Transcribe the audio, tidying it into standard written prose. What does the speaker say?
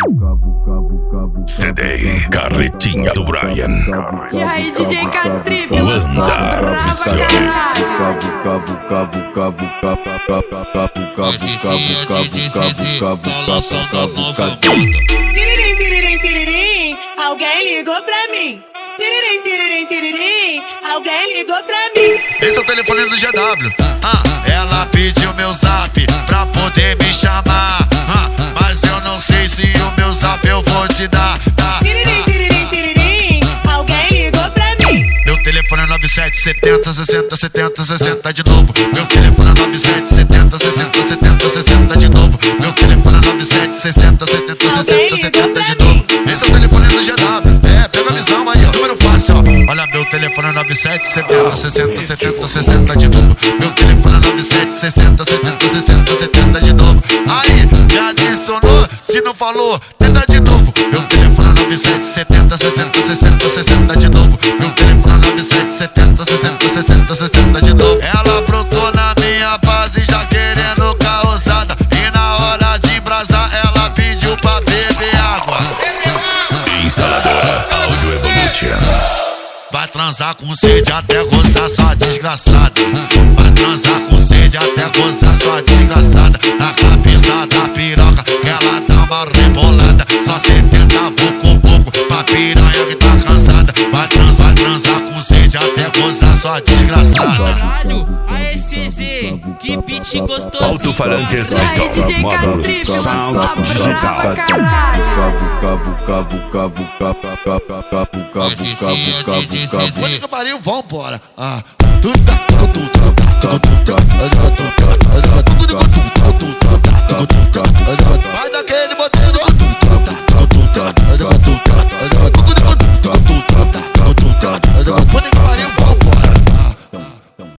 CD Carretinha do Brian. E aí, DJ Catrip, Wanda Missões. Tiririm, tiririm, tiririm, alguém ligou pra mim. Tiririm, tiririm, tiririm, alguém ligou pra mim. Esse é o telefone do GW. Ela pediu meu zap pra poder me chamar. Mas eu não sei se o meu zap eu vou te dar. Tiririm, tiririm, tiririm, alguém ligou pra mim. Meu telefone é 97 70 60 70 60 de novo. Meu telefone é 97 70 60 70 60 de novo. Meu telefone é 97 60 70 60 70 de novo. Esse é o telefone do GW. Pega a visão aí, ó. Número fácil, ó. Olha, meu telefone é 97 70 60 70 60 de novo. Meu telefone é 97 60 70 60 70 de novo. Aí, já adicionou? Se não falou, tenta de novo. Meu telefone é 97 70 60 60 60 de novo. Meu telefone é 97 70 60 60 60 de novo. Ela brotou na minha base já querendo causada. E na hora de brasar ela pediu pra beber água. Instaladora Audio Evolution. Vai transar com sede até gozar sua desgraçada. Vai transar com sede até gozar sua desgraçada. Na cabeça da piroca que ela dá uma rebolada. Só 70 vucu pra piranha que tá cansada. Vai transar com sede até gozar sua desgraçada. Caralho, aê CZ, que beat gostoso. Alto-falantes E aí, DJ Catrip, Sound brava, digital. caralho. Puta que pariu, vambora. Vai daquele botão.